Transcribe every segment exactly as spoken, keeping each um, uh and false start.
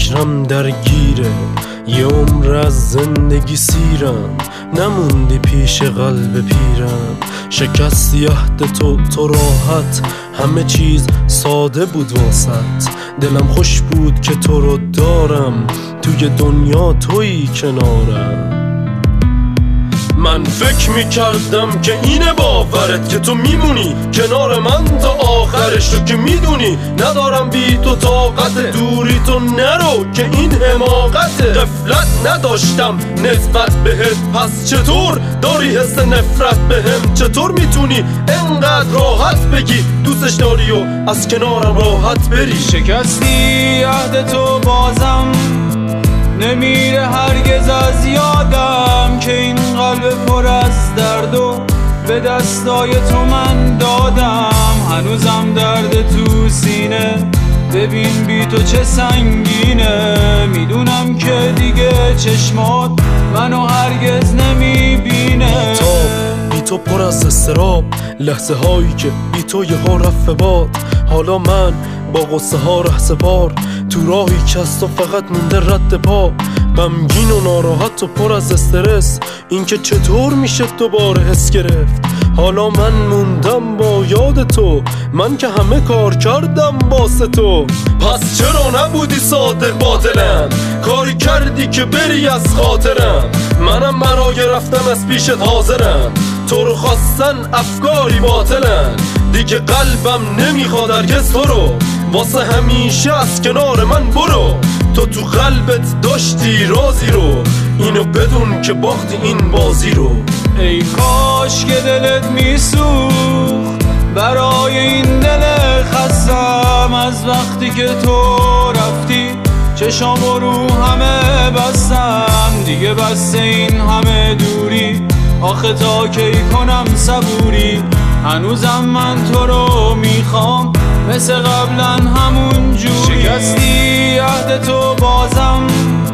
فکرم درگیره، یه عمر از زندگی سیرم، نموندی پیش قلب پیرم. شکستی عهد تو تو راحت، همه چیز ساده بود واسط. دلم خوش بود که تو رو دارم، توی دنیا تویی کنارم. من فکر میکردم که اینه باورت، که تو میمونی کنار من تا آخرش. تو که میدونی ندارم بی تو طاقت، دوری تو نرو که این حماقته. غفلت نداشتم نسبت بهت، پس چطور داری حس نفرت بهم؟ چطور میتونی انقدر راحت بگی دوستش داری و از کنارم راحت بری؟ شکستی عهد تو بازم نمیره هرگز از یادم، که این قلب پر از درد و به دستای تو من دادم. هنوزم درد تو سینه، ببین بی تو چه سنگینه. میدونم که دیگه چشمات منو هرگز نمیبینه. بی تو پر از استراب، لحظه هایی که بی تو یه ها رفت باد. حالا من با غصه ها رهسپار، تو راهی که از تو فقط مونده رد پا. غمگین و ناراحت و پر از استرس، این که چطور میشه دوباره حس گرفت. حالا من موندم با یاد تو، من که همه کار کردم واسه تو. پس چرا نبودی صادق با دلم، کاری کردی که بری از خاطرم. منم برای رفتن از پیشت حاضرم، تو رو خواستن افکاری باطلن. دیگه قلبم نمیخواد هرگز تو رو، واسه همیشه از کنار من برو. تو تو قلبت داشتی رازی رو، اینو بدون که باختی این بازی رو. ای کاش که دلت میسوخت برای این دل خستم، از وقتی که تو رفتی چشامو رو همه بستم. دیگه بس این همه دوری، آخه تا کی کنم صبوری؟ هنوزم من تو رو میخوام مثل قبلا همون جوری. شکستی عهد تو بازم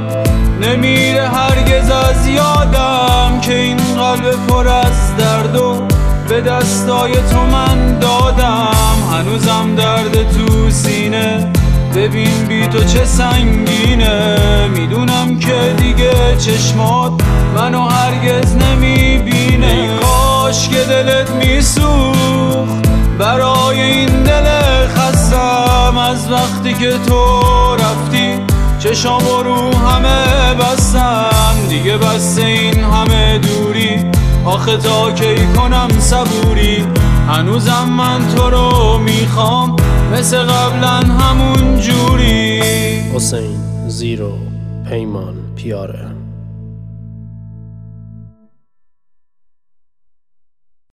نمیره هرگز از یادم، که این قلب پر از درد و به دستای تو من دادم. هنوزم درد تو سینه، ببین بی تو چه سنگینه. میدونم که دیگه چشمات منو هرگز نمیبینه. ای کاش که دلت میسوخت برای این دل خستم، از وقتی که تو رفتی چشامو رو همه بستم. دیگه بس این همه دوری، آخه تا کی کنم صبوری؟ هنوزم من تو رو میخوام مثل قبلا همون جوری. حسین زیرو پیمان پیاره.